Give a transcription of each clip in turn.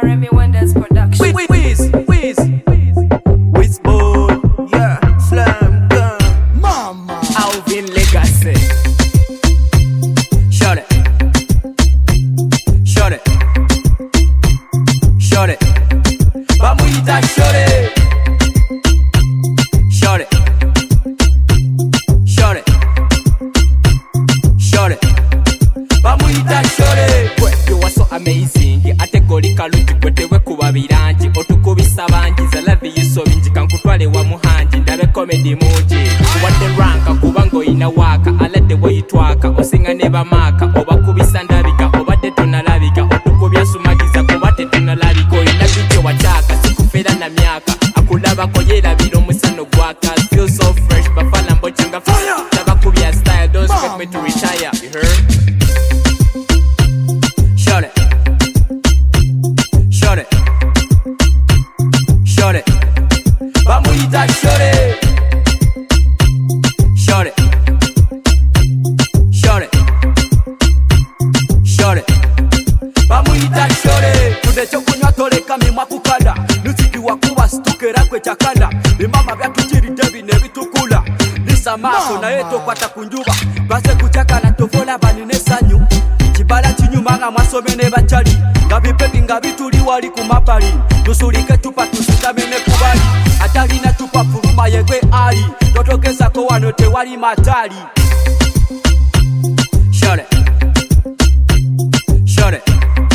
Remy Wonders production. Wiz boy, yeah, slam gun, Mama Alvin Legacy. Shut it, shut it, shut it. Bamuyita shut it, shut it, shut it, shut it. Bamuyita shut it. You are so amazing. Ate goli kalungi gwetewe kuba birangi otukubisa bangi za love you so bingi kankutwale wa muhangi ndabe comedy mungi wadde ranka kubango oyina waka aladde weyitwaka osinga ne bamaka obakubisa ndabika obadde tonalabika otukubya sumagiza kuba tetunalabika oyina bityo wakyaka sikufera na myaka akulabako yerabira omusano gwaka feel so fresh bafala mbokinga tabakubya style don't expect me to retire you heard. Shut it, shut it, shut it. Bamuyita shut it, shut it, shut it, shut it. Bamuyita shut it. Tude chokunywa toleka mimwa kukada nusikiwa kuba situkera kwe chakanda bimama byatukiride bine bitukula lisa maso na yeto kwata kunjuba base kuchaka na tovola banine sanyu kibala kinyuma nga mwasome ne bachali nga bipepi nga bituli wali ku mapali tusulike tupa tusitamene kubali atalina tupa fuluma yegwe ali totogezako wano tewali matali. Shut it, shut it,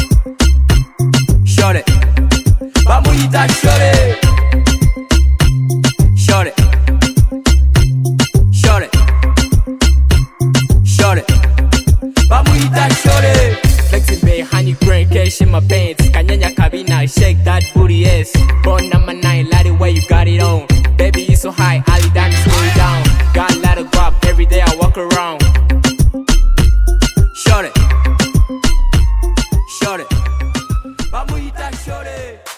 shut it. Bamuyita shut it, shut it, shut it, shut it. Bamuyita shut it. Flexing bay, honey grain, cash in my pants. Kanyanya kabina, shake that booty yes. Born number 9, light it where you got it on. Baby you so high, Ali diamonds slow down. Got a lot of guap, every day I walk around. Shut it, shut it. Bamuyita shut it.